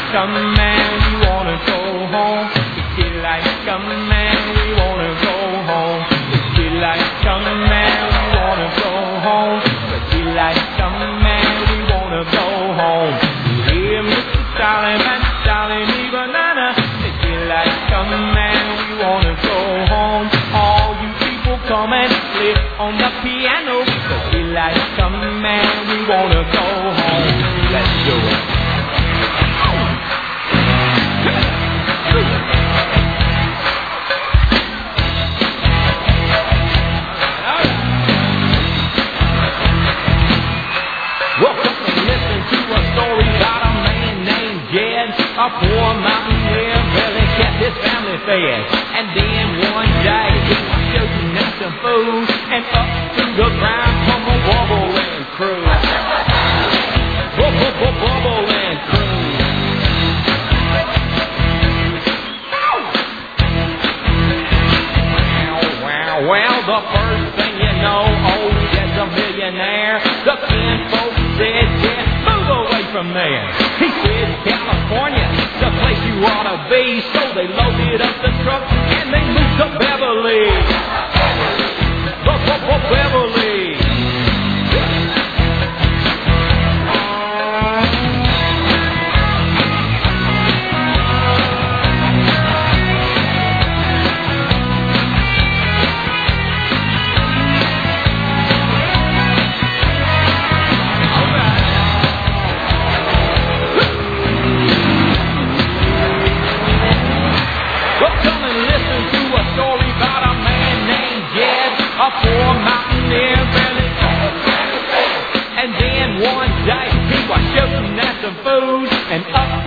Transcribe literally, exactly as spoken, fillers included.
a man, we wanna go home. We feel like a man, we wanna go home. We feel like a man, we wanna go home. We feel like a man, we wanna go home. You hear Mister Solomon, Solomon, banana. We feel like a man, we wanna go home. All you people come and play on the piano. We feel like a man, we wanna go home. Let's do it. Welcome to listen to a story about a man named Jed. A poor mountaineer barely kept his family fed. And then one day he was shooting at some food, and up through the ground come a wobbling crew. Wobbling crew. Well, well, the first thing you know, old Jed's a millionaire. The kinfolk said, Jed, move away from there. He said, California's the place you ought to be. So they loaded up the truck and they moved to Beverly. Beverly. A poor mountaineer barely and then one day he was shooting at some food, and up